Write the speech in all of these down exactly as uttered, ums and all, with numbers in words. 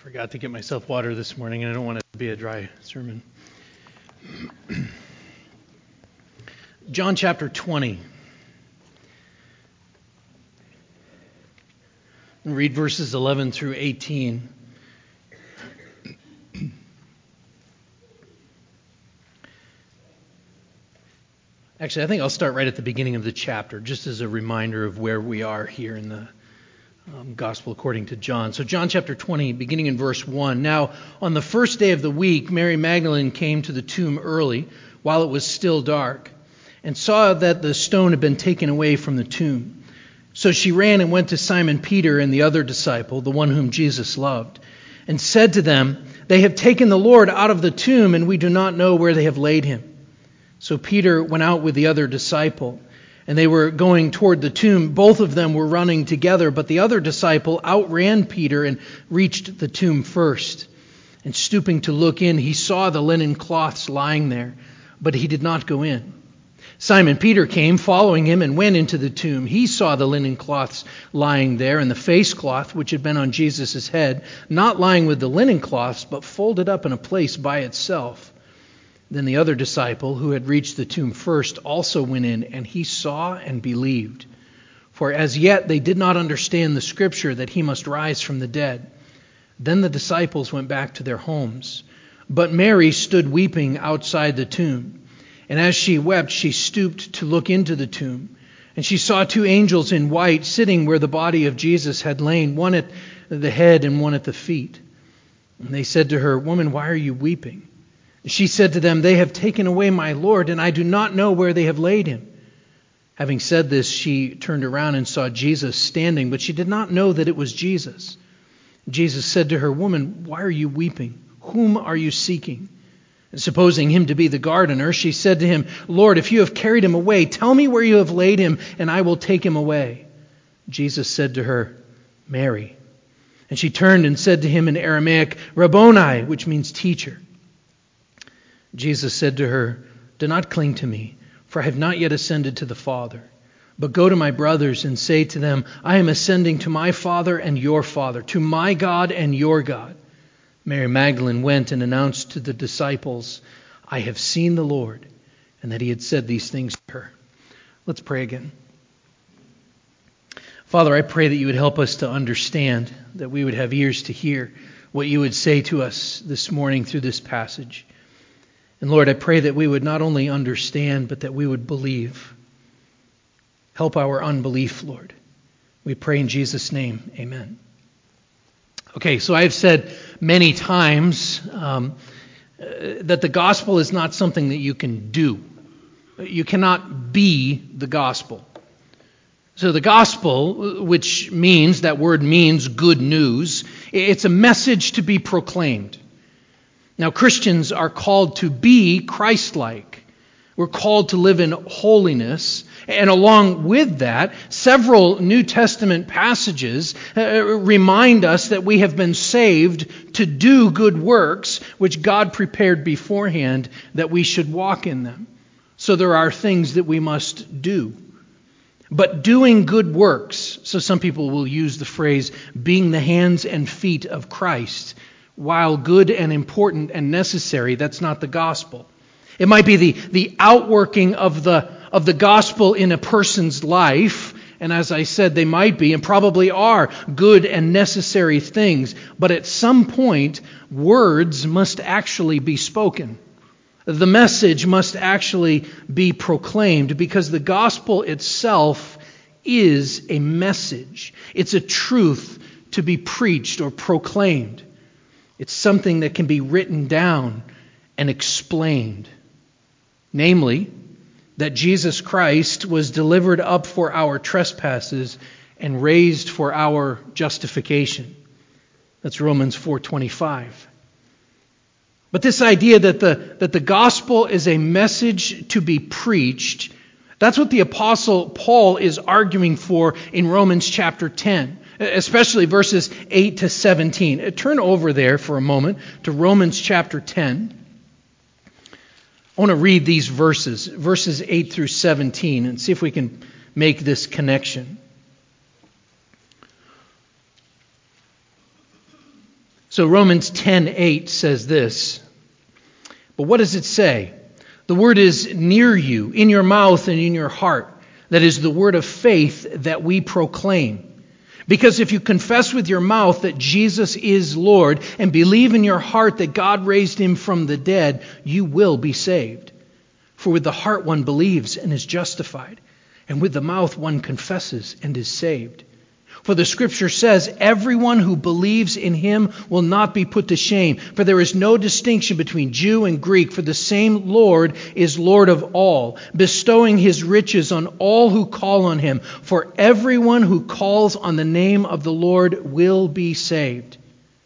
Forgot to get myself water this morning, and I don't want it to be a dry sermon. John chapter twenty. And read verses eleven through eighteen. Actually, I think I'll start right at the beginning of the chapter, just as a reminder of where we are here in the um, Gospel according to John. So John chapter twenty, beginning in verse one. Now, on the first day of the week, Mary Magdalene came to the tomb early, while it was still dark, and saw that the stone had been taken away from the tomb. So she ran and went to Simon Peter and the other disciple, the one whom Jesus loved, and said to them, "They have taken the Lord out of the tomb, and we do not know where they have laid him." So Peter went out with the other disciple, and they were going toward the tomb. Both of them were running together, but the other disciple outran Peter and reached the tomb first. And stooping to look in, he saw the linen cloths lying there, but he did not go in. Simon Peter came, following him, and went into the tomb. He saw the linen cloths lying there, and the face cloth which had been on Jesus' head, not lying with the linen cloths, but folded up in a place by itself. Then the other disciple, who had reached the tomb first, also went in, and he saw and believed. For as yet they did not understand the scripture that he must rise from the dead. Then the disciples went back to their homes. But Mary stood weeping outside the tomb. And as she wept, she stooped to look into the tomb. And she saw two angels in white sitting where the body of Jesus had lain, one at the head and one at the feet. And they said to her, "Woman, why are you weeping?" She said to them, "They have taken away my Lord, and I do not know where they have laid him." Having said this, she turned around and saw Jesus standing, but she did not know that it was Jesus. Jesus said to her, "Woman, why are you weeping? Whom are you seeking?" And supposing him to be the gardener, she said to him, "Lord, if you have carried him away, tell me where you have laid him, and I will take him away." Jesus said to her, "Mary." And she turned and said to him in Aramaic, "Rabboni," which means teacher. Jesus said to her, "Do not cling to me, for I have not yet ascended to the Father. But go to my brothers and say to them, I am ascending to my Father and your Father, to my God and your God." Mary Magdalene went and announced to the disciples, "I have seen the Lord," and that he had said these things to her. Let's pray again. Father, I pray that you would help us to understand, that we would have ears to hear what you would say to us this morning through this passage. And Lord, I pray that we would not only understand, but that we would believe. Help our unbelief, Lord. We pray in Jesus' name, amen. Okay, so I've said many times um, uh, that the gospel is not something that you can do. You cannot be the gospel. So the gospel, which means, that word means good news, it's a message to be proclaimed. Now, Christians are called to be Christ-like. We're called to live in holiness. And along with that, several New Testament passages uh, remind us that we have been saved to do good works, which God prepared beforehand that we should walk in them. So there are things that we must do. But doing good works, so some people will use the phrase, being the hands and feet of Christ, while good and important and necessary, that's not the gospel. It might be the, the outworking of the, of the gospel in a person's life. And as I said, they might be and probably are good and necessary things. But at some point, words must actually be spoken. The message must actually be proclaimed, because the gospel itself is a message. It's a truth to be preached or proclaimed. It's something that can be written down and explained. Namely, that Jesus Christ was delivered up for our trespasses and raised for our justification. That's Romans four twenty-five. But this idea that the, that the gospel is a message to be preached, that's what the Apostle Paul is arguing for in Romans chapter ten. Especially verses eight to seventeen. Turn over there for a moment to Romans chapter ten. I want to read these verses, verses eight through seventeen, and see if we can make this connection. So Romans ten eight says this. But what does it say? The word is near you, in your mouth and in your heart. That is the word of faith that we proclaim. Because if you confess with your mouth that Jesus is Lord and believe in your heart that God raised him from the dead, you will be saved. For with the heart one believes and is justified, and with the mouth one confesses and is saved. For the Scripture says, everyone who believes in him will not be put to shame. For there is no distinction between Jew and Greek, for the same Lord is Lord of all, bestowing his riches on all who call on him. For everyone who calls on the name of the Lord will be saved.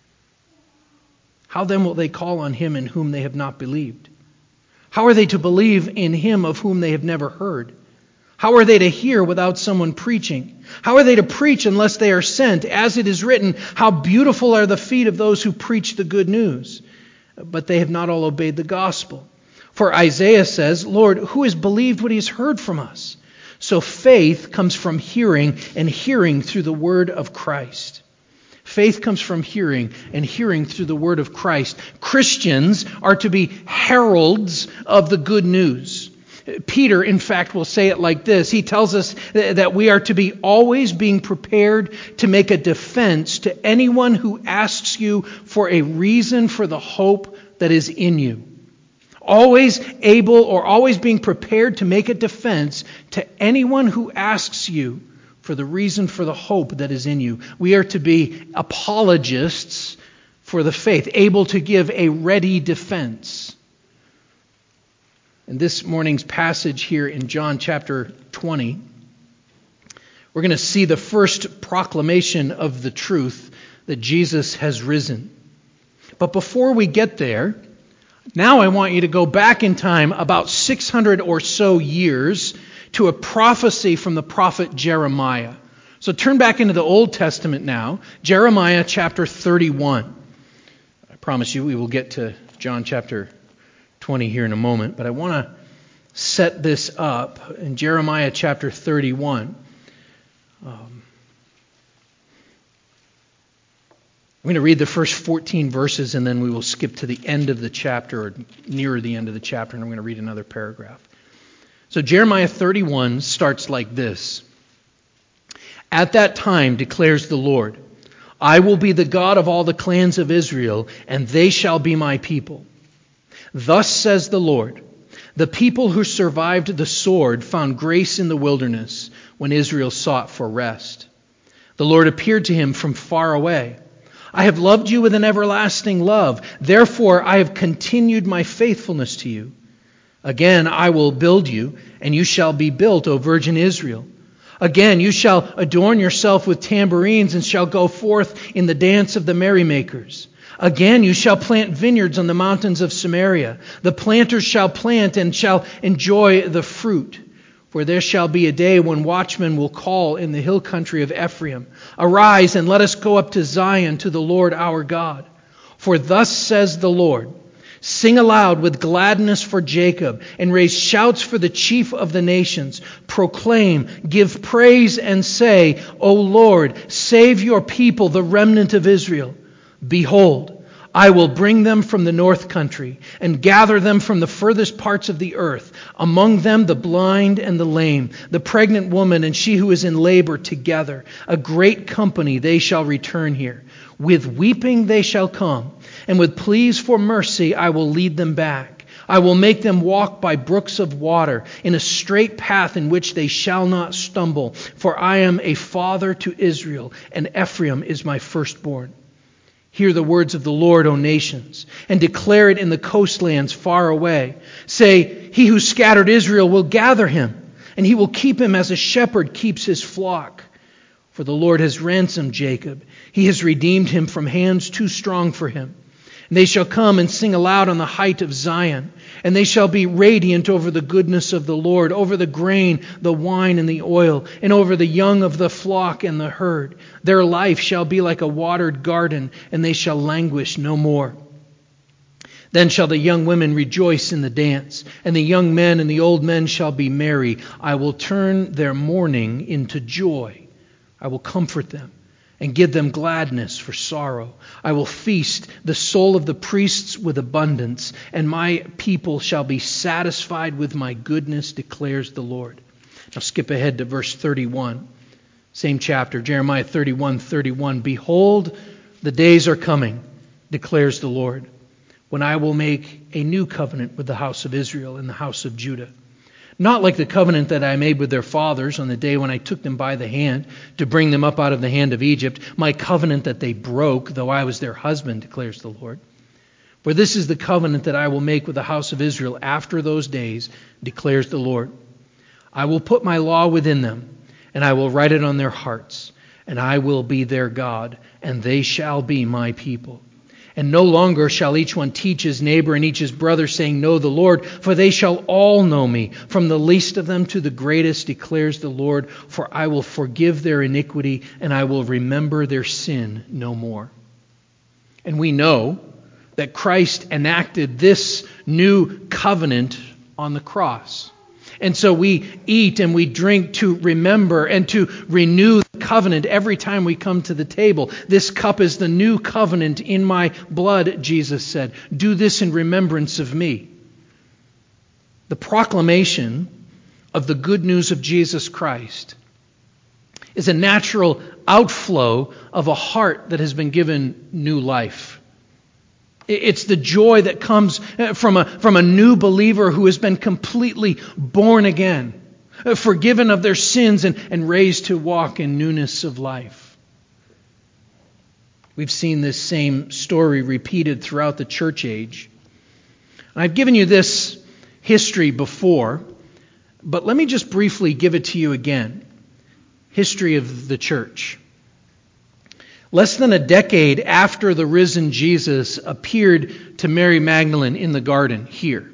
How then will they call on him in whom they have not believed? How are they to believe in him of whom they have never heard? How are they to hear without someone preaching? How are they to preach unless they are sent? As it is written, how beautiful are the feet of those who preach the good news. But they have not all obeyed the gospel. For Isaiah says, Lord, who has believed what he has heard from us? So faith comes from hearing, and hearing through the word of Christ. Faith comes from hearing, and hearing through the word of Christ. Christians are to be heralds of the good news. Peter, in fact, will say it like this. He tells us that we are to be always being prepared to make a defense to anyone who asks you for a reason for the hope that is in you. Always able or always being prepared to make a defense to anyone who asks you for the reason for the hope that is in you. We are to be apologists for the faith, able to give a ready defense. In this morning's passage here in John chapter twenty, we're going to see the first proclamation of the truth that Jesus has risen. But before we get there, now I want you to go back in time about six hundred or so years to a prophecy from the prophet Jeremiah. So turn back into the Old Testament now, Jeremiah chapter thirty-one. I promise you we will get to John chapter twenty here in a moment, but I want to set this up in Jeremiah chapter thirty-one. Um, I'm going to read the first fourteen verses, and then we will skip to the end of the chapter, or nearer the end of the chapter, and I'm going to read another paragraph. So Jeremiah thirty-one starts like this. At that time, declares the Lord, I will be the God of all the clans of Israel, and they shall be my people. Thus says the Lord, the people who survived the sword found grace in the wilderness when Israel sought for rest. The Lord appeared to him from far away. I have loved you with an everlasting love. Therefore, I have continued my faithfulness to you. Again, I will build you, and you shall be built, O virgin Israel. Again, you shall adorn yourself with tambourines and shall go forth in the dance of the merrymakers. Again, you shall plant vineyards on the mountains of Samaria. The planters shall plant and shall enjoy the fruit. For there shall be a day when watchmen will call in the hill country of Ephraim, arise and let us go up to Zion to the Lord our God. For thus says the Lord, sing aloud with gladness for Jacob, and raise shouts for the chief of the nations. Proclaim, give praise, and say, O Lord, save your people, the remnant of Israel. Behold, I will bring them from the north country, and gather them from the furthest parts of the earth, among them the blind and the lame, the pregnant woman and she who is in labor together. A great company they shall return here. With weeping they shall come, and with pleas for mercy I will lead them back. I will make them walk by brooks of water, in a straight path in which they shall not stumble. For I am a father to Israel, and Ephraim is my firstborn. Hear the words of the Lord, O nations, and declare it in the coastlands far away. Say, he who scattered Israel will gather him, and he will keep him as a shepherd keeps his flock. For the Lord has ransomed Jacob. He has redeemed him from hands too strong for him. And they shall come and sing aloud on the height of Zion, and they shall be radiant over the goodness of the Lord, over the grain, the wine, and the oil, and over the young of the flock and the herd. Their life shall be like a watered garden, and they shall languish no more. Then shall the young women rejoice in the dance, and the young men and the old men shall be merry. I will turn their mourning into joy. I will comfort them and give them gladness for sorrow. I will feast the soul of the priests with abundance, and my people shall be satisfied with my goodness, declares the Lord. Now skip ahead to verse thirty-one. Same chapter, Jeremiah thirty-one, thirty-one. Behold, the days are coming, declares the Lord, when I will make a new covenant with the house of Israel and the house of Judah. Not like the covenant that I made with their fathers on the day when I took them by the hand to bring them up out of the hand of Egypt, my covenant that they broke, though I was their husband, declares the Lord. For this is the covenant that I will make with the house of Israel after those days, declares the Lord. I will put my law within them, and I will write it on their hearts, and I will be their God, and they shall be my people. And no longer shall each one teach his neighbor and each his brother, saying, Know the Lord, for they shall all know me, from the least of them to the greatest, declares the Lord. For I will forgive their iniquity, and I will remember their sin no more. And we know that Christ enacted this new covenant on the cross. And so we eat and we drink to remember and to renew the covenant every time we come to the table. This cup is the new covenant in my blood, Jesus said. Do this in remembrance of me. The proclamation of the good news of Jesus Christ is a natural outflow of a heart that has been given new life. It's the joy that comes from a, from a new believer who has been completely born again, forgiven of their sins and, and raised to walk in newness of life. We've seen this same story repeated throughout the church age. I've given you this history before, but let me just briefly give it to you again. History of the church. Less than a decade after the risen Jesus appeared to Mary Magdalene in the garden here,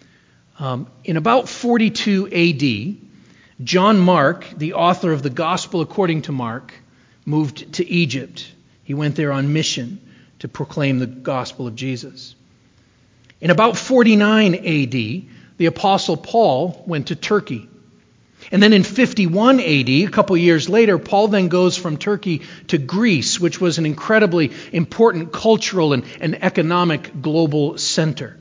um, in about forty-two A D, John Mark, the author of the Gospel according to Mark, moved to Egypt. He went there on mission to proclaim the gospel of Jesus. In about forty-nine A D, the Apostle Paul went to Turkey. And then in fifty-one A D, a couple years later, Paul then goes from Turkey to Greece, which was an incredibly important cultural and, and economic global center.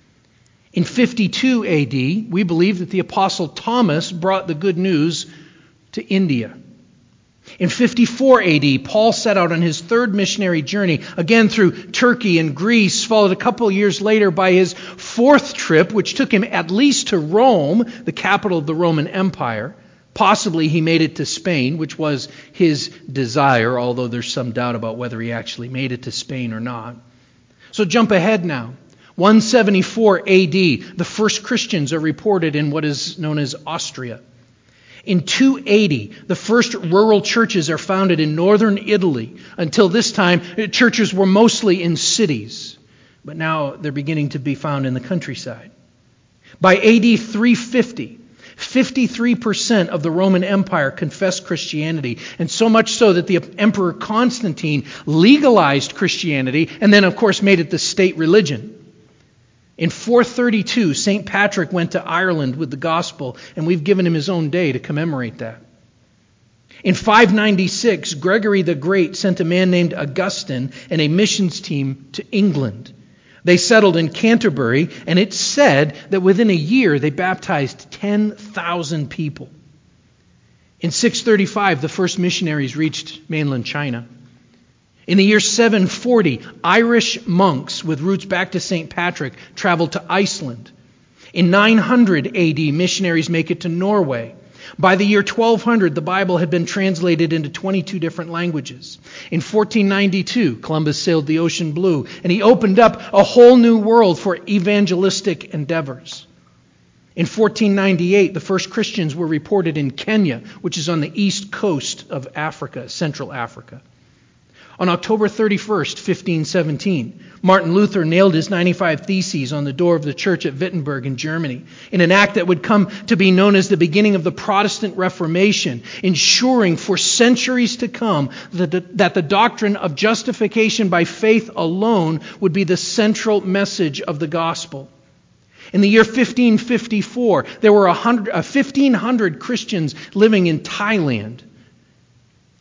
In fifty-two A D, we believe that the Apostle Thomas brought the good news to India. In fifty-four A D, Paul set out on his third missionary journey, again through Turkey and Greece, followed a couple years later by his fourth trip, which took him at least to Rome, the capital of the Roman Empire. Possibly he made it to Spain, which was his desire, although there's some doubt about whether he actually made it to Spain or not. So jump ahead now. one seventy-four A D, the first Christians are reported in what is known as Austria. In two eighty, the first rural churches are founded in northern Italy. Until this time, churches were mostly in cities, but now they're beginning to be found in the countryside. By A D three fifty, fifty-three percent of the Roman Empire confessed Christianity, and so much so that the Emperor Constantine legalized Christianity and then, of course, made it the state religion. In four thirty-two, Saint Patrick went to Ireland with the gospel, and we've given him his own day to commemorate that. In five ninety-six, Gregory the Great sent a man named Augustine and a missions team to England. They settled in Canterbury, and it's said that within a year they baptized ten thousand people. In six thirty-five, the first missionaries reached mainland China. In the year seven forty, Irish monks with roots back to Saint Patrick traveled to Iceland. In nine hundred A D, missionaries make it to Norway. By the year twelve hundred, the Bible had been translated into twenty-two different languages. In fourteen ninety-two, Columbus sailed the ocean blue, and he opened up a whole new world for evangelistic endeavors. In fourteen ninety-eight, the first Christians were reported in Kenya, which is on the east coast of Africa, Central Africa. On October thirty-first, fifteen seventeen, Martin Luther nailed his ninety-five Theses on the door of the church at Wittenberg in Germany, in an act that would come to be known as the beginning of the Protestant Reformation, ensuring for centuries to come that the, that the doctrine of justification by faith alone would be the central message of the gospel. In the year fifteen fifty-four, there were fifteen hundred Christians living in Thailand.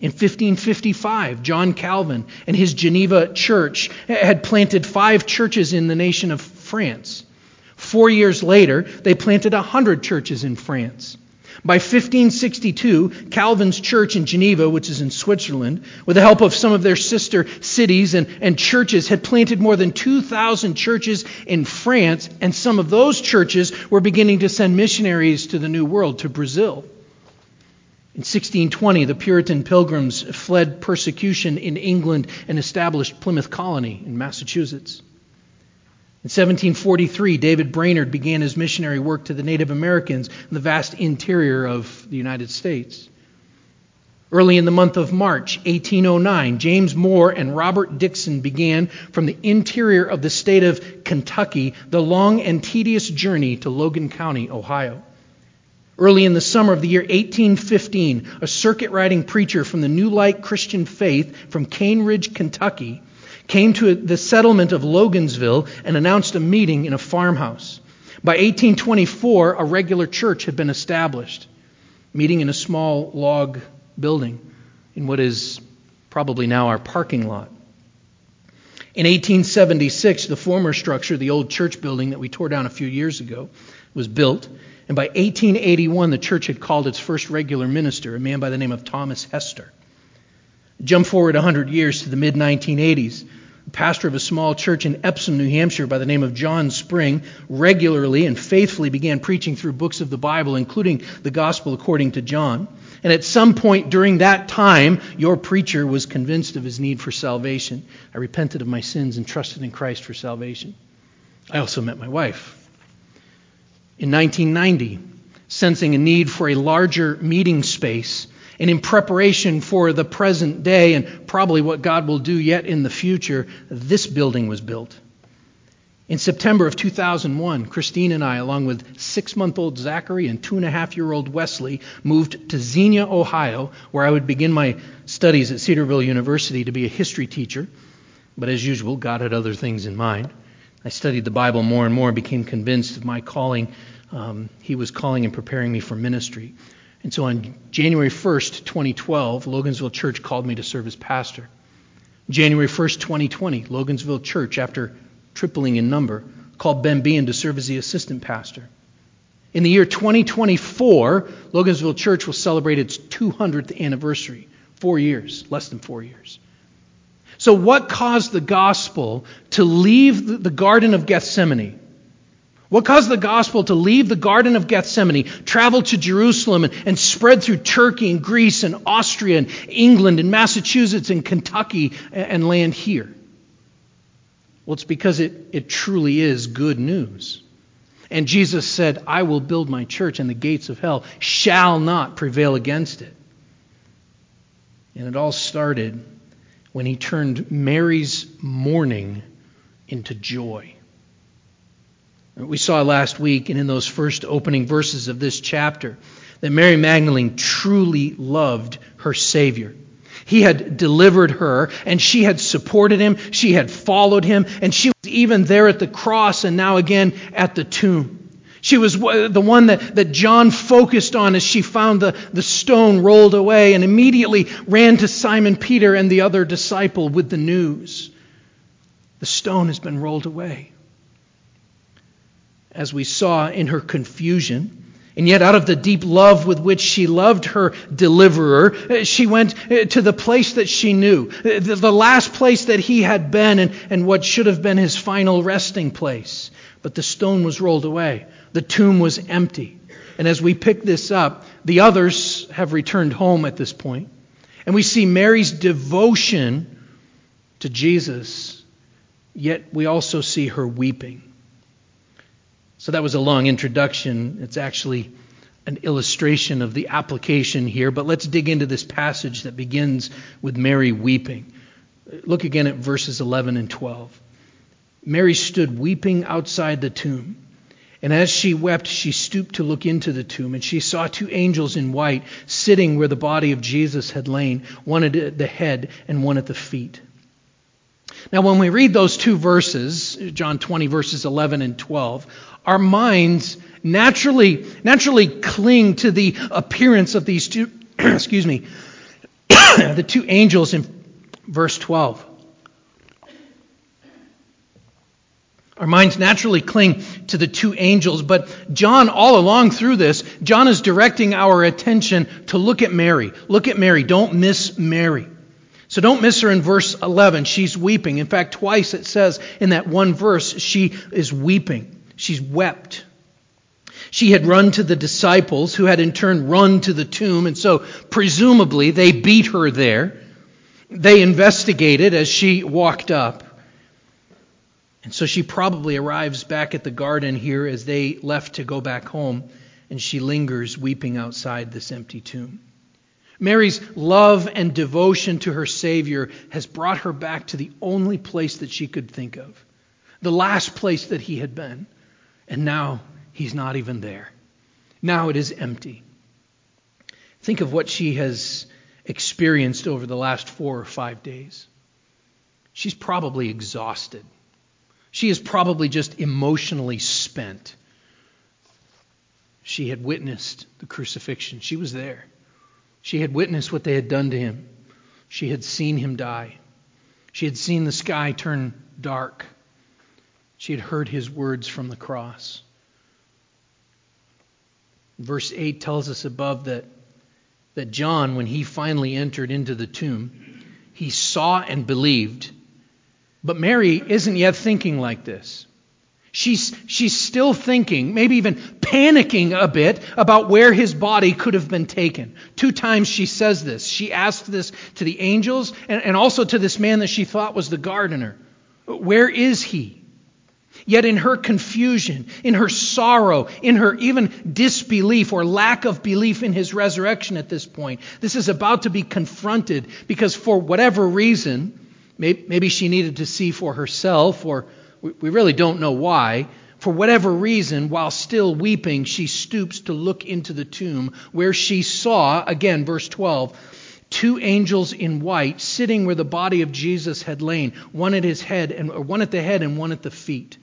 In fifteen fifty-five, John Calvin and his Geneva church had planted five churches in the nation of France. Four years later, they planted a hundred churches in France. By fifteen sixty-two, Calvin's church in Geneva, which is in Switzerland, with the help of some of their sister cities and, and churches, had planted more than two thousand churches in France, and some of those churches were beginning to send missionaries to the New World, to Brazil. In sixteen twenty, the Puritan Pilgrims fled persecution in England and established Plymouth Colony in Massachusetts. In seventeen forty-three, David Brainerd began his missionary work to the Native Americans in the vast interior of the United States. Early in the month of March, eighteen oh nine, James Moore and Robert Dixon began from the interior of the state of Kentucky the long and tedious journey to Logan County, Ohio. Early in the summer of the year eighteen fifteen, a circuit-riding preacher from the New Light Christian Faith from Cane Ridge, Kentucky, came to the settlement of Logansville and announced a meeting in a farmhouse. By eighteen twenty-four, a regular church had been established, meeting in a small log building in what is probably now our parking lot. In eighteen seventy-six, the former structure, the old church building that we tore down a few years ago, was built. And by eighteen eighty-one, the church had called its first regular minister, a man by the name of Thomas Hester. Jump forward one hundred years to the mid nineteen eighties. The pastor of a small church in Epsom, New Hampshire, by the name of John Spring, regularly and faithfully began preaching through books of the Bible, including the Gospel according to John. And at some point during that time, your preacher was convinced of his need for salvation. I repented of my sins and trusted in Christ for salvation. I also met my wife. In nineteen ninety, sensing a need for a larger meeting space, and in preparation for the present day and probably what God will do yet in the future, this building was built. In September of two thousand one, Christine and I, along with six-month-old Zachary and two-and-a-half-year-old Wesley, moved to Xenia, Ohio, where I would begin my studies at Cedarville University to be a history teacher. But as usual, God had other things in mind. I studied the Bible more and more and became convinced of my calling. Um, he was calling and preparing me for ministry. And so on January first, twenty twelve, Logansville Church called me to serve as pastor. January first, twenty twenty, Logansville Church, after tripling in number, called Ben Bean to serve as the assistant pastor. In the year twenty twenty-four, Logansville Church will celebrate its two hundredth anniversary. Four years, less than four years. So what caused the gospel to leave the Garden of Gethsemane? What caused the gospel to leave the Garden of Gethsemane, travel to Jerusalem, and, and spread through Turkey and Greece and Austria and England and Massachusetts and Kentucky and, and land here? Well, it's because it, it truly is good news. And Jesus said, I will build my church, and the gates of hell shall not prevail against it. And it all started when he turned Mary's mourning into joy. We saw last week, and in those first opening verses of this chapter, that Mary Magdalene truly loved her Savior. He had delivered her, and she had supported him, she had followed him, and she was even there at the cross and now again at the tomb. She was the one that, that John focused on as she found the, the stone rolled away and immediately ran to Simon Peter and the other disciple with the news. The stone has been rolled away. As we saw in her confusion, and yet out of the deep love with which she loved her deliverer, she went to the place that she knew, the, the last place that he had been and, and what should have been his final resting place. But the stone was rolled away. The tomb was empty. And as we pick this up, the others have returned home at this point. And we see Mary's devotion to Jesus, yet we also see her weeping. So that was a long introduction. It's actually an illustration of the application here. But let's dig into this passage that begins with Mary weeping. Look again at verses eleven and twelve. Mary stood weeping outside the tomb. And as she wept, she stooped to look into the tomb. And she saw two angels in white sitting where the body of Jesus had lain, one at the head and one at the feet. Now, when we read those two verses, John twenty, verses eleven and twelve, our minds naturally naturally cling to the appearance of these two, excuse me, the two angels in verse twelve. Our minds naturally cling to the two angels, but John, all along through this, John is directing our attention to look at Mary. Look at Mary. Don't miss Mary. So don't miss her in verse eleven. She's weeping. In fact, twice it says in that one verse, she is weeping. She's wept. She had run to the disciples, who had in turn run to the tomb, and so presumably they beat her there. They investigated as she walked up. And so she probably arrives back at the garden here as they left to go back home, and she lingers weeping outside this empty tomb. Mary's love and devotion to her Savior has brought her back to the only place that she could think of, the last place that he had been. And now he's not even there. Now it is empty. Think of what she has experienced over the last four or five days. She's probably exhausted. She is probably just emotionally spent. She had witnessed the crucifixion. She was there. She had witnessed what they had done to him. She had seen him die. She had seen the sky turn dark. She had heard his words from the cross. Verse eight tells us above that, that John, when he finally entered into the tomb, he saw and believed. But Mary isn't yet thinking like this. She's, she's still thinking, maybe even panicking a bit about where his body could have been taken. Two times she says this. She asked this to the angels and, and also to this man that she thought was the gardener. Where is he? Yet in her confusion, in her sorrow, in her even disbelief or lack of belief in his resurrection at this point, this is about to be confronted because for whatever reason, maybe she needed to see for herself, or we really don't know why. For whatever reason, while still weeping, she stoops to look into the tomb where she saw, again, verse twelve, two angels in white sitting where the body of Jesus had lain, one at his head and or one at the head and one at the feet.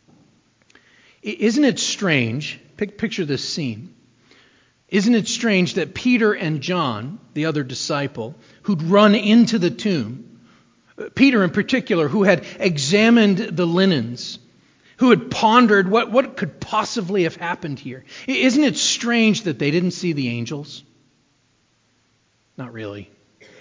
Isn't it strange? Picture this scene. Isn't it strange that Peter and John, the other disciple, who'd run into the tomb, Peter in particular, who had examined the linens, who had pondered what, what could possibly have happened here. Isn't it strange that they didn't see the angels? Not really.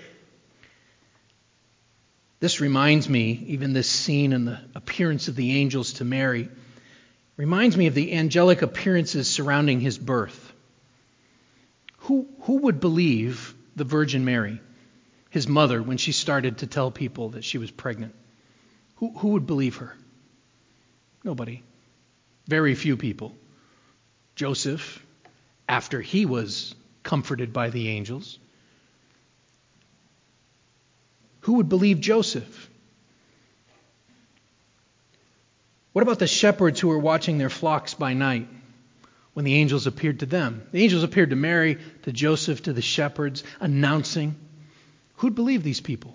This reminds me, even this scene and the appearance of the angels to Mary, reminds me of the angelic appearances surrounding his birth. Who, who would believe the Virgin Mary, his mother, when she started to tell people that she was pregnant? Who, who would believe her? Nobody. Very few people. Joseph, after he was comforted by the angels. Who would believe Joseph? What about the shepherds who were watching their flocks by night when the angels appeared to them? The angels appeared to Mary, to Joseph, to the shepherds, announcing. Who'd believe these people?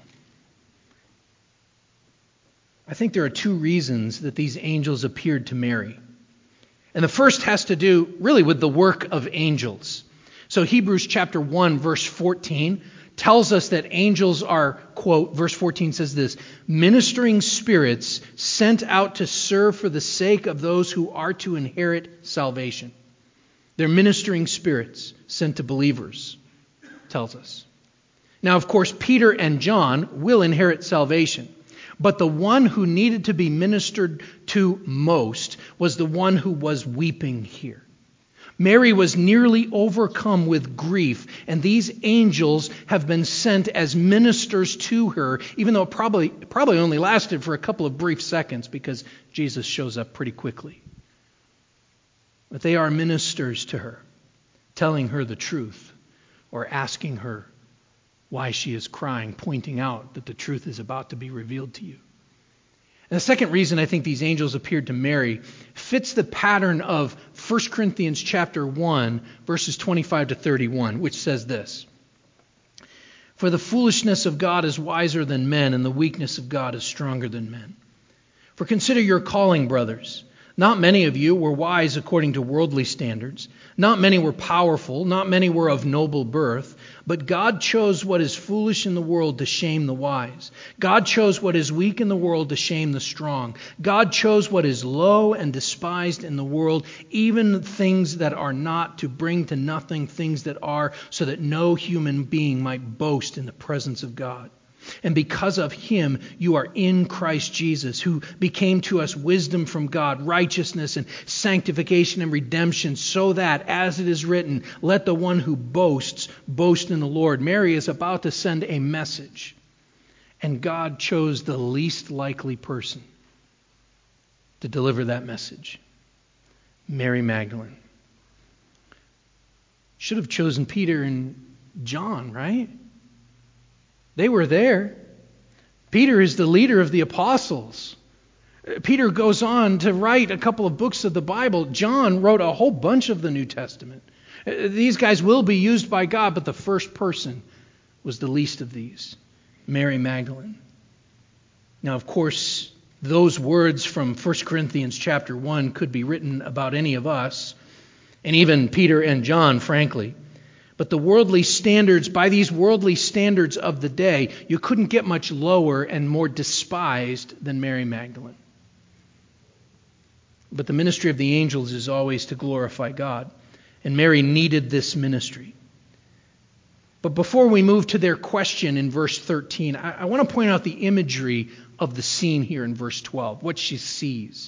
I think there are two reasons that these angels appeared to Mary. And the first has to do really with the work of angels. So Hebrews chapter one, verse fourteen tells us that angels are, quote, verse fourteen says this, ministering spirits sent out to serve for the sake of those who are to inherit salvation. They're ministering spirits sent to believers, tells us. Now, of course, Peter and John will inherit salvation. But the one who needed to be ministered to most was the one who was weeping here. Mary was nearly overcome with grief, and these angels have been sent as ministers to her, even though it probably, probably only lasted for a couple of brief seconds because Jesus shows up pretty quickly. But they are ministers to her, telling her the truth or asking her why she is crying, pointing out that the truth is about to be revealed to you. And the second reason I think these angels appeared to Mary fits the pattern of First Corinthians chapter one, verses twenty-five to thirty-one, which says this. For the foolishness of God is wiser than men, and the weakness of God is stronger than men. For consider your calling, brothers. Not many of you were wise according to worldly standards. Not many were powerful. Not many were of noble birth. But God chose what is foolish in the world to shame the wise. God chose what is weak in the world to shame the strong. God chose what is low and despised in the world, even things that are not, to bring to nothing things that are, so that no human being might boast in the presence of God. And because of him, you are in Christ Jesus, who became to us wisdom from God, righteousness and sanctification and redemption, so that, as it is written, let the one who boasts, boast in the Lord. Mary is about to send a message, and God chose the least likely person to deliver that message. Mary Magdalene. Should have chosen Peter and John, right? They were there. Peter is the leader of the apostles. Peter goes on to write a couple of books of the Bible. John wrote a whole bunch of the New Testament. These guys will be used by God, but the first person was the least of these, Mary Magdalene. Now, of course, those words from First Corinthians chapter one could be written about any of us, and even Peter and John, frankly. But the worldly standards, by these worldly standards of the day, you couldn't get much lower and more despised than Mary Magdalene. But the ministry of the angels is always to glorify God. And Mary needed this ministry. But before we move to their question in verse thirteen, I, I want to point out the imagery of the scene here in verse twelve, what she sees.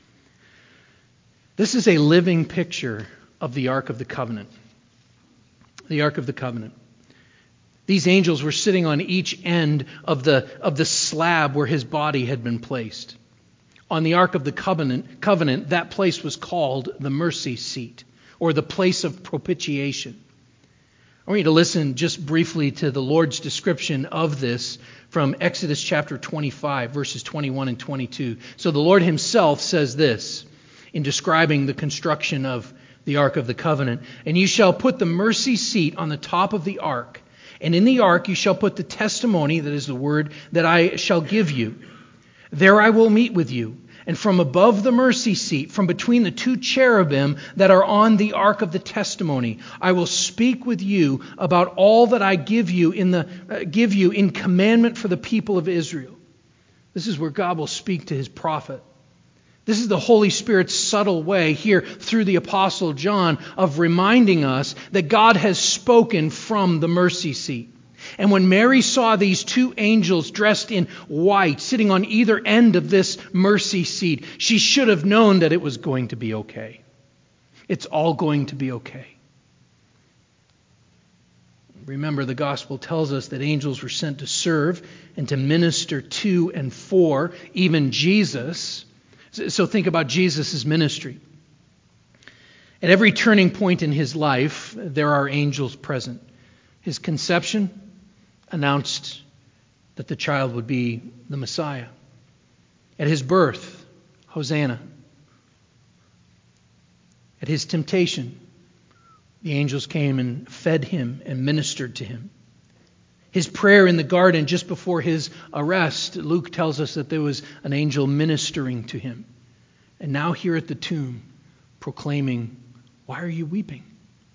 This is a living picture of the Ark of the Covenant. The Ark of the Covenant. These angels were sitting on each end of the, of the slab where his body had been placed. On the Ark of the Covenant, covenant, that place was called the mercy seat, or the place of propitiation. I want you to listen just briefly to the Lord's description of this from Exodus chapter twenty-five, verses twenty-one and twenty-two. So the Lord himself says this in describing the construction of the Ark of the Covenant. And you shall put the mercy seat on the top of the ark. And in the ark you shall put the testimony, that is the word, that I shall give you. There I will meet with you. And from above the mercy seat, from between the two cherubim that are on the ark of the testimony, I will speak with you about all that I give you in the uh, give you in commandment for the people of Israel. This is where God will speak to his prophet. This is the Holy Spirit's subtle way here through the Apostle John of reminding us that God has spoken from the mercy seat. And when Mary saw these two angels dressed in white sitting on either end of this mercy seat, she should have known that it was going to be okay. It's all going to be okay. Remember, the gospel tells us that angels were sent to serve and to minister to and for even Jesus. So think about Jesus' ministry. At every turning point in his life, there are angels present. His conception announced that the child would be the Messiah. At his birth, Hosanna. At his temptation, the angels came and fed him and ministered to him. His prayer in the garden just before his arrest, Luke tells us that there was an angel ministering to him. And now here at the tomb, proclaiming, "Why are you weeping?"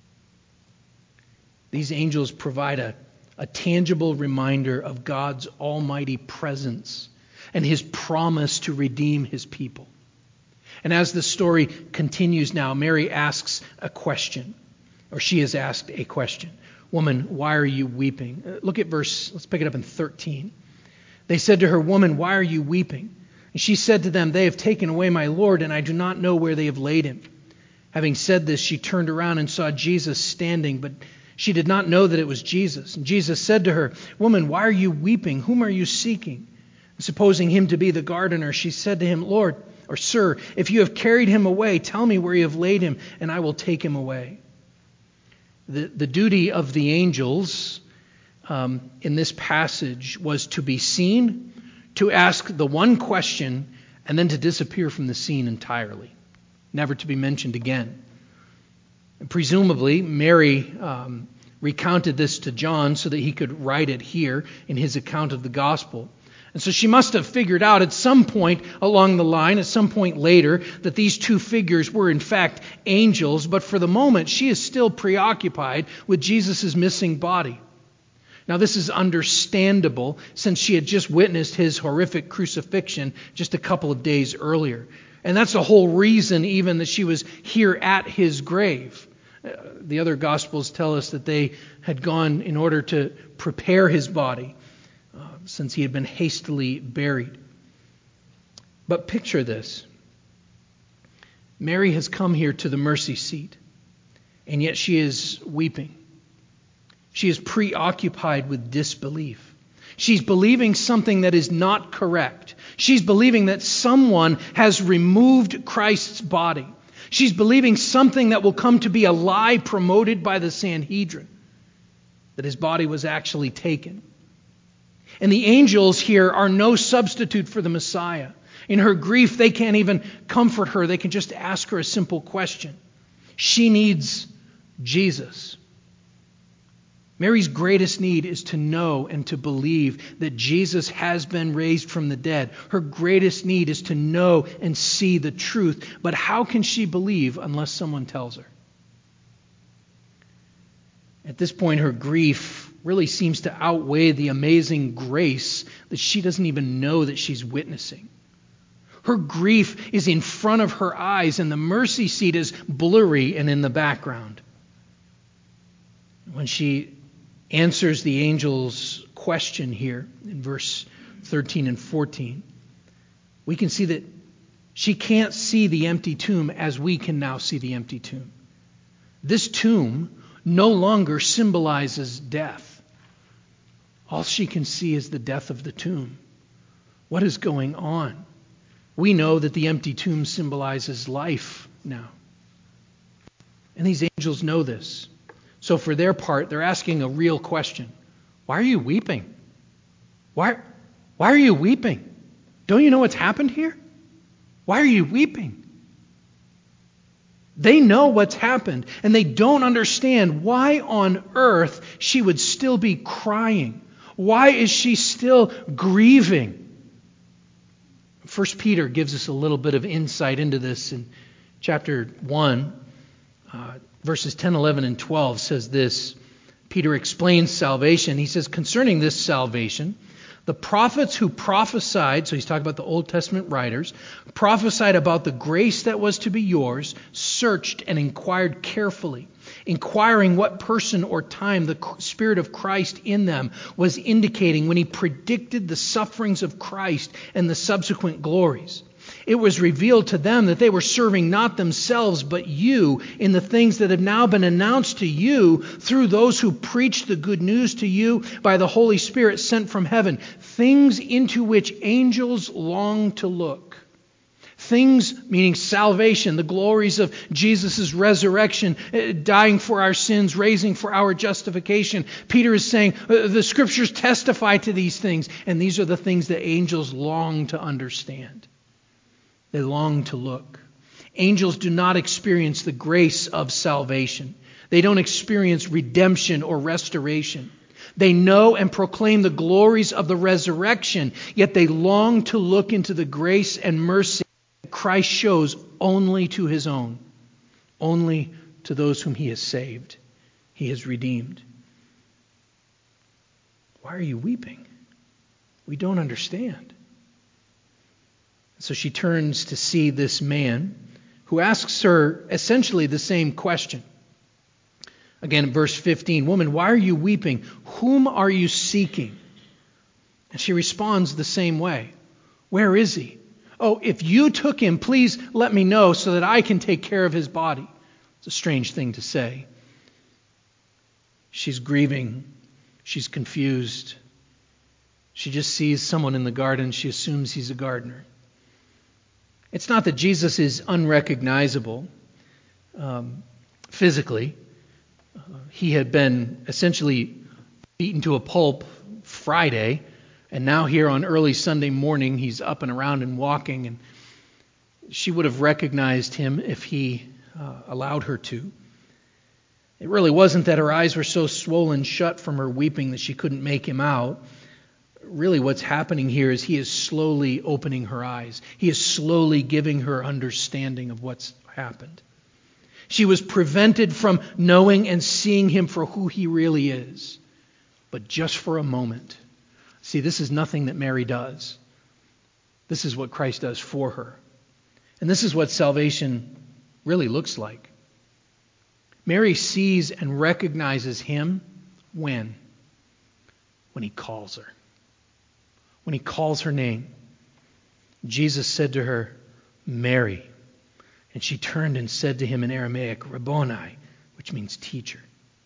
These angels provide a, a tangible reminder of God's almighty presence and his promise to redeem his people. And as the story continues now, Mary asks a question, or she has asked a question. "Woman, why are you weeping?" Look at verse, let's pick it up in thirteen. They said to her, "Woman, why are you weeping?" And she said to them, "They have taken away my Lord, and I do not know where they have laid him." Having said this, she turned around and saw Jesus standing, but she did not know that it was Jesus. And Jesus said to her, "Woman, why are you weeping? Whom are you seeking?" And supposing him to be the gardener, she said to him, "Lord, or Sir, if you have carried him away, tell me where you have laid him, and I will take him away." The, the duty of the angels um, in this passage was to be seen, to ask the one question, and then to disappear from the scene entirely, never to be mentioned again. And presumably, Mary um, recounted this to John so that he could write it here in his account of the gospel. And so she must have figured out at some point along the line, at some point later, that these two figures were in fact angels. But for the moment, she is still preoccupied with Jesus' missing body. Now, this is understandable since she had just witnessed his horrific crucifixion just a couple of days earlier. And that's the whole reason even that she was here at his grave. Uh, the other Gospels tell us that they had gone in order to prepare his body uh, since he had been hastily buried. But picture this. Mary has come here to the mercy seat, and yet she is weeping. She is preoccupied with disbelief. She's believing something that is not correct. She's believing that someone has removed Christ's body. She's believing something that will come to be a lie promoted by the Sanhedrin, that his body was actually taken. And the angels here are no substitute for the Messiah. In her grief, they can't even comfort her. They can just ask her a simple question. She needs Jesus. Mary's greatest need is to know and to believe that Jesus has been raised from the dead. Her greatest need is to know and see the truth. But how can she believe unless someone tells her? At this point, her grief really seems to outweigh the amazing grace that she doesn't even know that she's witnessing. Her grief is in front of her eyes, and the mercy seat is blurry and in the background. When she answers the angel's question here in verse thirteen and fourteen, we can see that she can't see the empty tomb as we can now see the empty tomb. This tomb no longer symbolizes death. All she can see is the death of the tomb. What is going on? We know that the empty tomb symbolizes life now. And these angels know this. So for their part, they're asking a real question. Why are you weeping? Why, why are you weeping? Don't you know what's happened here? Why are you weeping? They know what's happened, and they don't understand why on earth she would still be crying. Why is she still grieving? First Peter gives us a little bit of insight into this in chapter one. Uh, verses ten, eleven, and twelve says this. Peter explains salvation. He says, concerning this salvation, the prophets who prophesied, so he's talking about the Old Testament writers, prophesied about the grace that was to be yours, searched and inquired carefully, inquiring what person or time the Spirit of Christ in them was indicating when he predicted the sufferings of Christ and the subsequent glories. It was revealed to them that they were serving not themselves but you in the things that have now been announced to you through those who preach the good news to you by the Holy Spirit sent from heaven, things into which angels long to look. Things meaning salvation, the glories of Jesus' resurrection, dying for our sins, raising for our justification. Peter is saying the Scriptures testify to these things, and these are the things that angels long to understand. They long to look. Angels do not experience the grace of salvation. They don't experience redemption or restoration. They know and proclaim the glories of the resurrection, yet they long to look into the grace and mercy that Christ shows only to his own, only to those whom he has saved, he has redeemed. Why are you weeping? We don't understand. So she turns to see this man who asks her essentially the same question. Again, in verse fifteen, woman, why are you weeping? Whom are you seeking? And she responds the same way. Where is he? Oh, if you took him, please let me know so that I can take care of his body. It's a strange thing to say. She's grieving. She's confused. She just sees someone in the garden. She assumes he's a gardener. It's not that Jesus is unrecognizable um, physically. Uh, he had been essentially beaten to a pulp Friday, and now here on early Sunday morning, he's up and around and walking, and she would have recognized him if he uh, allowed her to. It really wasn't that her eyes were so swollen shut from her weeping that she couldn't make him out. Really what's happening here is he is slowly opening her eyes. He is slowly giving her understanding of what's happened. She was prevented from knowing and seeing him for who he really is. but just for a moment. See, this is nothing that Mary does. This is what Christ does for her. And this is what salvation really looks like. Mary sees and recognizes him when? When he calls her. When he calls her name. Jesus said to her, Mary. And she turned and said to him in Aramaic, Rabboni, which means teacher.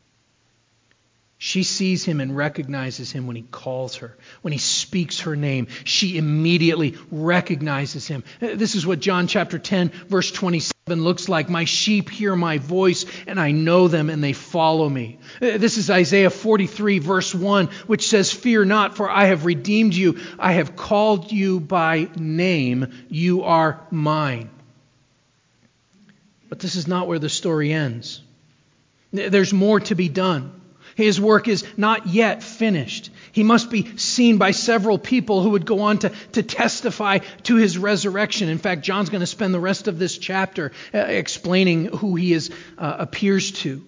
She sees him and recognizes him when he calls her. When he speaks her name, she immediately recognizes him. This is what John chapter ten, verse twenty-seven looks like. My sheep hear my voice, and I know them, and they follow me. This is Isaiah forty-three, verse one, which says, Fear not, for I have redeemed you. I have called you by name. You are mine. But this is not where the story ends. There's more to be done. His work is not yet finished. He must be seen by several people who would go on to, to testify to his resurrection. In fact, John's going to spend the rest of this chapter uh, explaining who he is, uh, appears to.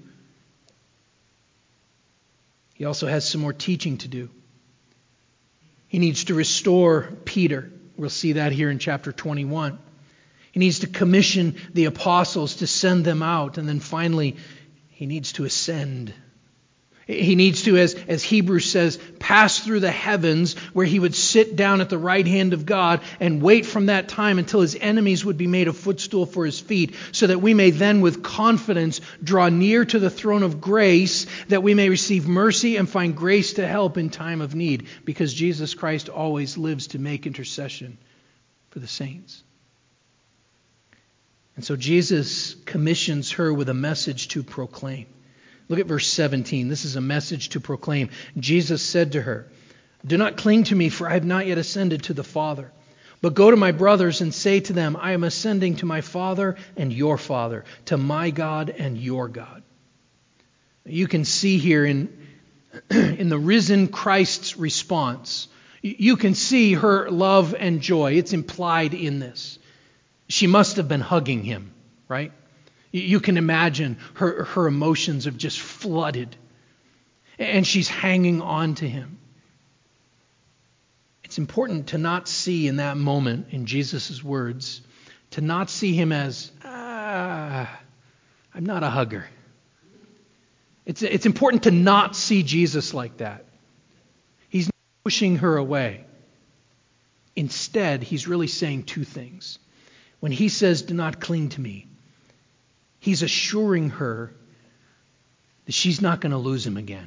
He also has some more teaching to do. He needs to restore Peter. We'll see that here in chapter twenty-one. He needs to commission the apostles to send them out. And then finally, he needs to ascend. He needs to, as, as Hebrews says, pass through the heavens where he would sit down at the right hand of God and wait from that time until his enemies would be made a footstool for his feet, so that we may then with confidence draw near to the throne of grace, that we may receive mercy and find grace to help in time of need, because Jesus Christ always lives to make intercession for the saints. And so Jesus commissions her with a message to proclaim. Look at verse seventeen. This is a message to proclaim. Jesus said to her, Do not cling to me, for I have not yet ascended to the Father. But go to my brothers and say to them, I am ascending to my Father and your Father, to my God and your God. You can see here in, in the risen Christ's response, you can see her love and joy. It's implied in this. She must have been hugging him, right? You can imagine her, her emotions have just flooded. And she's hanging on to him. It's important to not see in that moment, in Jesus' words, to not see him as, ah, I'm not a hugger. It's, it's important to not see Jesus like that. He's not pushing her away. Instead, he's really saying two things. When he says, do not cling to me, he's assuring her that she's not going to lose him again.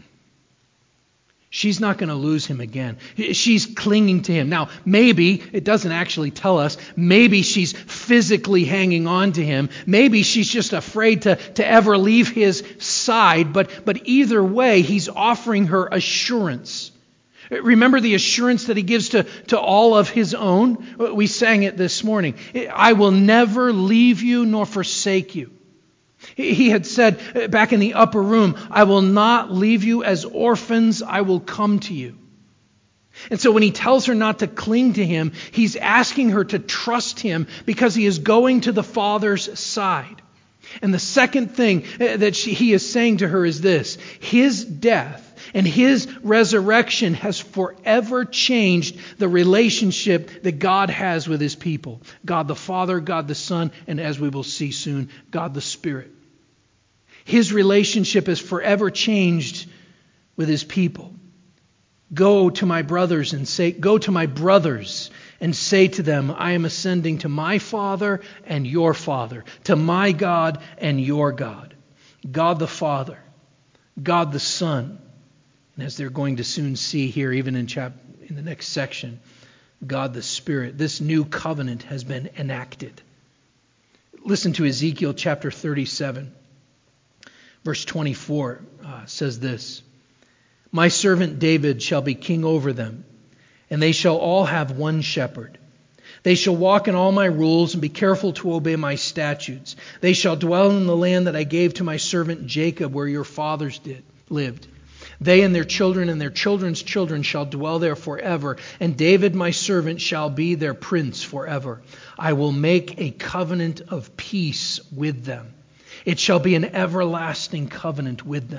She's not going to lose him again. She's clinging to him. Now, maybe, it doesn't actually tell us, maybe she's physically hanging on to him. Maybe she's just afraid to, to ever leave his side. But, but either way, he's offering her assurance. Remember the assurance that he gives to, to all of his own? We sang it this morning. I will never leave you nor forsake you. He had said back in the upper room, I will not leave you as orphans, I will come to you. And so when he tells her not to cling to him, he's asking her to trust him because he is going to the Father's side. And the second thing that she, he is saying to her is this: his death and his resurrection has forever changed the relationship that God has with his people. God the Father, God the Son, and as we will see soon, God the Spirit. His relationship is forever changed with his people. Go to my brothers and say, go to my brothers and say to them, I am ascending to my Father and your Father, to my God and your God. God the Father, God the Son, and as they're going to soon see here, even in chap in the next section, God the Spirit. This new covenant has been enacted. Listen to Ezekiel chapter thirty-seven. Verse twenty-four uh, says this: My servant David shall be king over them, and they shall all have one shepherd. They shall walk in all my rules and be careful to obey my statutes. They shall dwell in the land that I gave to my servant Jacob, where your fathers did lived. They and their children and their children's children shall dwell there forever, and David my servant shall be their prince forever. I will make a covenant of peace with them. It shall be an everlasting covenant with them.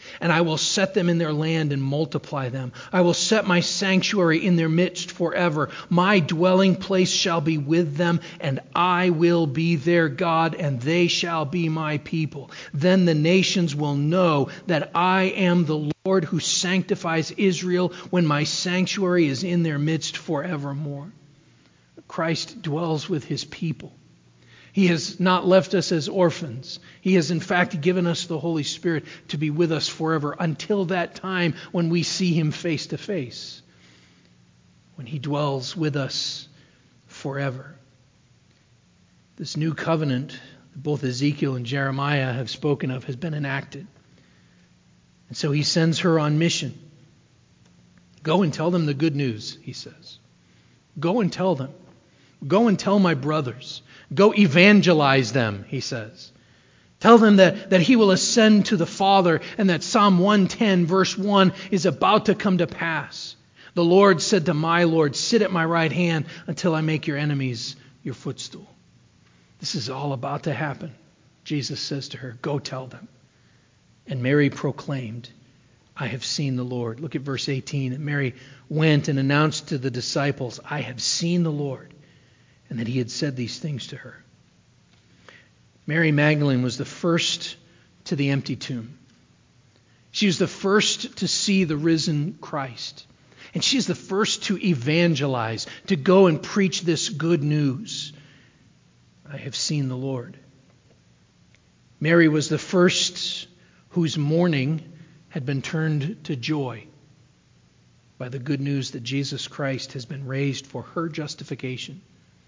And I will set them in their land and multiply them. I will set my sanctuary in their midst forever. My dwelling place shall be with them, and I will be their God, and they shall be my people. Then the nations will know that I am the Lord who sanctifies Israel when my sanctuary is in their midst forevermore. Christ dwells with his people. He has not left us as orphans. He has in fact given us the Holy Spirit to be with us forever until that time when we see him face to face, when he dwells with us forever. This new covenant that both Ezekiel and Jeremiah have spoken of has been enacted. And so he sends her on mission. Go and tell them the good news, he says. Go and tell them. Go and tell my brothers. Go evangelize them, he says. Tell them that, that he will ascend to the Father and that Psalm one ten verse one is about to come to pass. The Lord said to my Lord, sit at my right hand until I make your enemies your footstool. This is all about to happen. Jesus says to her, go tell them. And Mary proclaimed, I have seen the Lord. Look at verse eighteen. And Mary went and announced to the disciples, I have seen the Lord, and that he had said these things to her. Mary Magdalene was the first to the empty tomb. She was the first to see the risen Christ. And she's the first to evangelize, to go and preach this good news. I have seen the Lord. Mary was the first whose mourning had been turned to joy by the good news that Jesus Christ has been raised for her justification.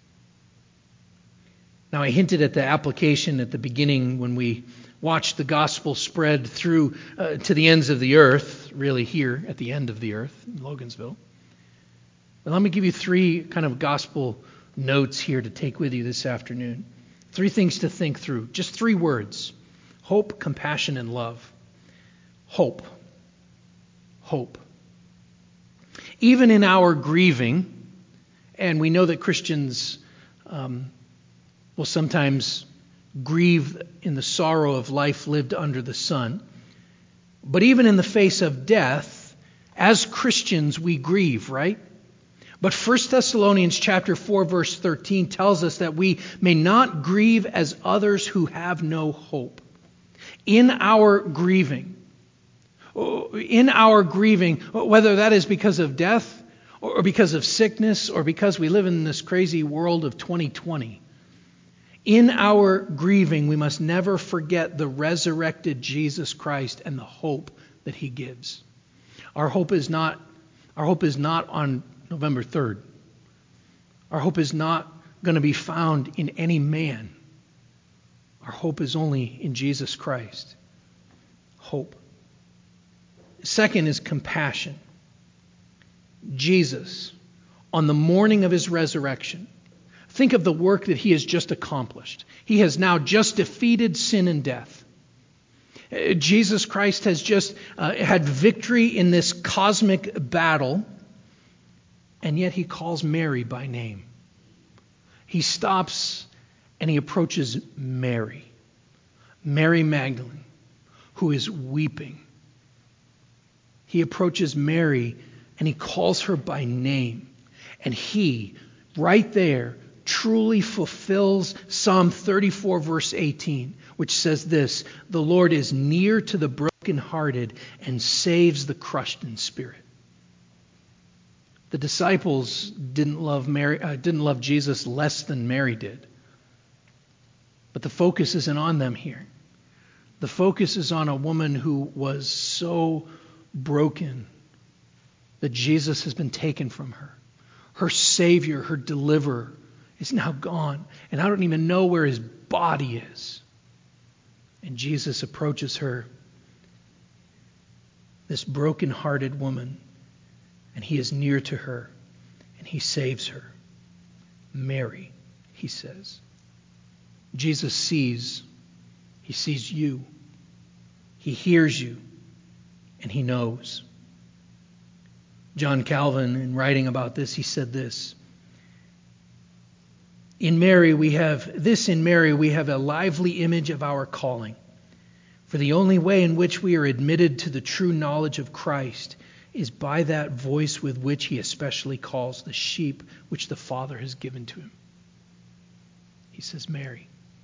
Now, I hinted at the application at the beginning when we watched the gospel spread through uh, to the ends of the earth, really here at the end of the earth, in Logansville. But let me give you three kind of gospel notes here to take with you this afternoon. Three things to think through. Just three words. Hope, compassion, and love. Hope. Hope. Even in our grieving, and we know that Christians um, will sometimes grieve in the sorrow of life lived under the sun. But even in the face of death, as Christians, we grieve, right? But First Thessalonians chapter four, verse thirteen tells us that we may not grieve as others who have no hope. In our grieving, in our grieving, whether that is because of death or because of sickness or because we live in this crazy world of twenty twenty, in our grieving, we must never forget the resurrected Jesus Christ and the hope that he gives. Our hope is not, our hope is not on November third. Our hope is not going to be found in any man. Our hope is only in Jesus Christ. Hope. Second is compassion. Jesus, on the morning of his resurrection, think of the work that he has just accomplished. He has now just defeated sin and death. Jesus Christ has just uh, had victory in this cosmic battle, and yet he calls Mary by name. He stops and he approaches Mary, Mary Magdalene, who is weeping. He approaches Mary and he calls her by name. And he, right there, truly fulfills Psalm thirty-four, verse eighteen, which says this, the Lord is near to the brokenhearted and saves the crushed in spirit. The disciples didn't love Mary, uh, didn't love Jesus less than Mary did. But the focus isn't on them here. The focus is on a woman who was so broken that Jesus has been taken from her. Her Savior, her deliverer, is now gone. And I don't even know where his body is. And Jesus approaches her, this broken-hearted woman, and he is near to her, and he saves her. Mary, he says. Jesus sees. He sees you. He hears you, and he knows. John Calvin, in writing about this, he said this. In Mary we have, this in Mary we have a lively image of our calling. For the only way in which we are admitted to the true knowledge of Christ is by that voice with which he especially calls the sheep which the Father has given to him. He says, Mary.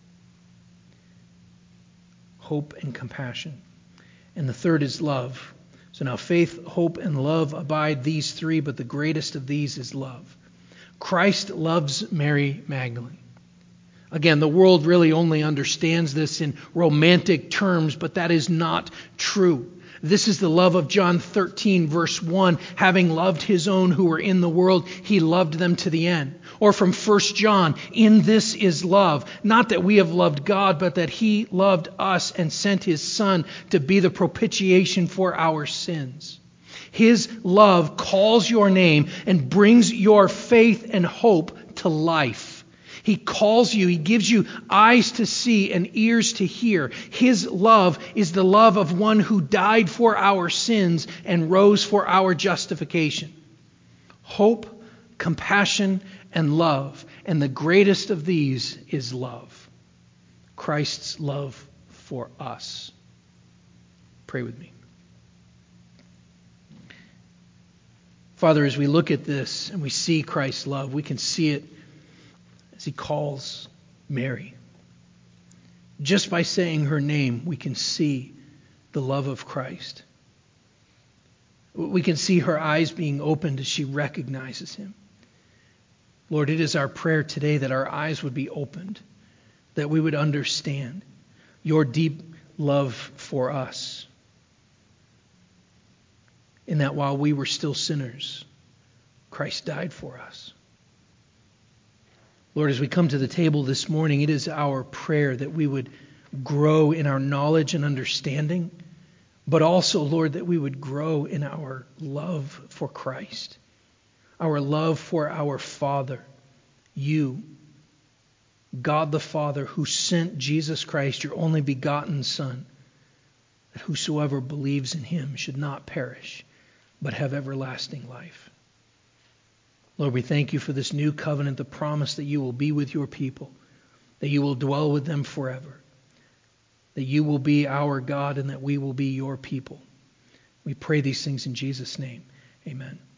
Hope and compassion. And the third is love. So now faith, hope, and love abide, these three, but the greatest of these is love. Christ loves Mary Magdalene. Again, the world really only understands this in romantic terms, but that is not true. This is the love of John thirteen, verse one. Having loved his own who were in the world, he loved them to the end. Or from First John, in this is love. Not that we have loved God, but that he loved us and sent his Son to be the propitiation for our sins. His love calls your name and brings your faith and hope to life. He calls you, he gives you eyes to see and ears to hear. His love is the love of one who died for our sins and rose for our justification. Hope, compassion, and love. And the greatest of these is love. Christ's love for us. Pray with me. Father, as we look at this and we see Christ's love, we can see it as he calls Mary. Just by saying her name, we can see the love of Christ. We can see her eyes being opened as she recognizes him. Lord, it is our prayer today that our eyes would be opened, that we would understand your deep love for us. In that while we were still sinners, Christ died for us. Lord, as we come to the table this morning, it is our prayer that we would grow in our knowledge and understanding, but also, Lord, that we would grow in our love for Christ, our love for our Father, you, God the Father, who sent Jesus Christ, your only begotten Son, that whosoever believes in him should not perish, but have everlasting life. Lord, we thank you for this new covenant, the promise that you will be with your people, that you will dwell with them forever, that you will be our God and that we will be your people. We pray these things in Jesus' name. Amen.